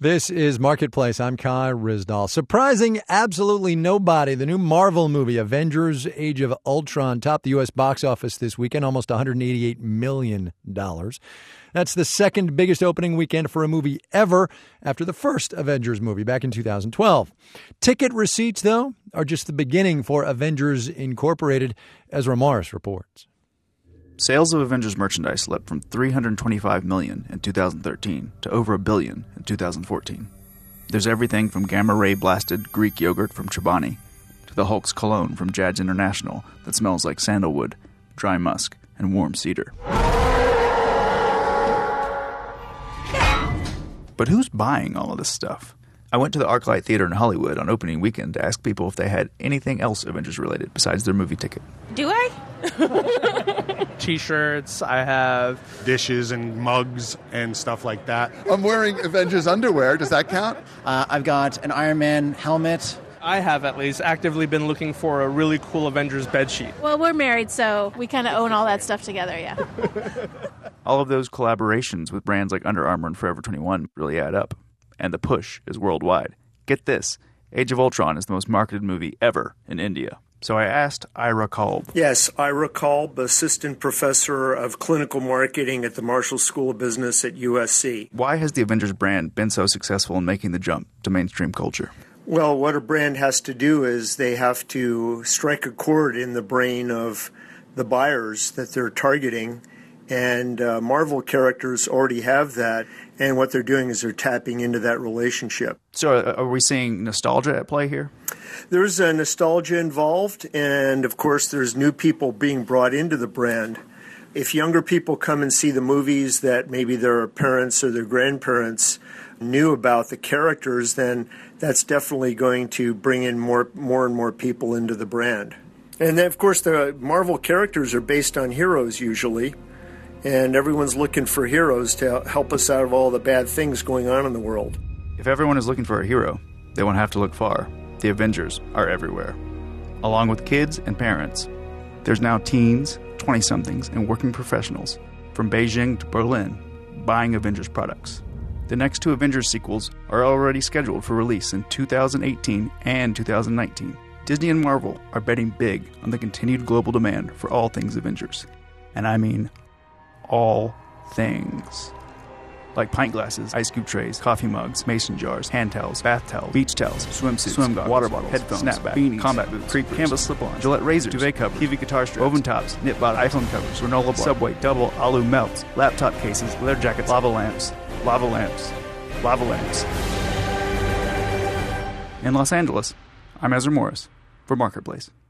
This is Marketplace. I'm Kai Ryssdal. Surprising absolutely nobody. The new Marvel movie, Avengers Age of Ultron, topped the U.S. box office this weekend, almost $188 million. That's the second biggest opening weekend for a movie ever after the first Avengers movie back in 2012. Ticket receipts, though, are just the beginning for Avengers Incorporated, Ezra Morris reports. Sales of Avengers merchandise leapt from $325 million in 2013 to over $1 billion in 2014. There's everything from gamma-ray blasted Greek yogurt from Chobani to the Hulk's cologne from Jad's International that smells like sandalwood, dry musk, and warm cedar. But who's buying all of this stuff? I went to the ArcLight Theater in Hollywood on opening weekend to ask people if they had anything else Avengers-related besides their movie ticket. Do I? T-shirts, I have dishes and mugs and stuff like that. I'm wearing Avengers underwear. Does that count? I've got an Iron Man helmet. I have at least actively been looking for a really cool Avengers bedsheet. Well, we're married, so we kind of own all that stuff together, yeah. All of those collaborations with brands like Under Armour and Forever 21 really add up. And the push is worldwide. Get this, Age of Ultron is the most marketed movie ever in India. So I asked Ira Kolb. Yes, Ira Kolb, Assistant Professor of Clinical Marketing at the Marshall School of Business at USC. Why has the Avengers brand been so successful in making the jump to mainstream culture? Well, what a brand has to do is they have to strike a chord in the brain of the buyers that they're targeting. And Marvel characters already have that. And what they're doing is they're tapping into that relationship. So are we seeing nostalgia at play here? There's a nostalgia involved, and of course there's new people being brought into the brand. If younger people come and see the movies that maybe their parents or their grandparents knew about the characters, then that's definitely going to bring in more and more people into the brand. And then, of course, the Marvel characters are based on heroes usually. And everyone's looking for heroes to help us out of all the bad things going on in the world. If everyone is looking for a hero, they won't have to look far. The Avengers are everywhere. Along with kids and parents, there's now teens, 20-somethings, and working professionals from Beijing to Berlin buying Avengers products. The next two Avengers sequels are already scheduled for release in 2018 and 2019. Disney and Marvel are betting big on the continued global demand for all things Avengers. And I mean all things. Like pint glasses, ice cube trays, coffee mugs, mason jars, hand towels, bath towels, beach towels, swimsuits, swim goggles, water bottles, headphones, snapbacks, beanies, combat boots, creepers, canvas slip-ons, Gillette razors, duvet covers, TV guitar strips, woven tops, knit bottoms, iPhone covers, granola bars, Subway, double alu melts, laptop cases, leather jackets, lava lamps, lava lamps, lava lamps. In Los Angeles, I'm Ezra Morris for Marketplace.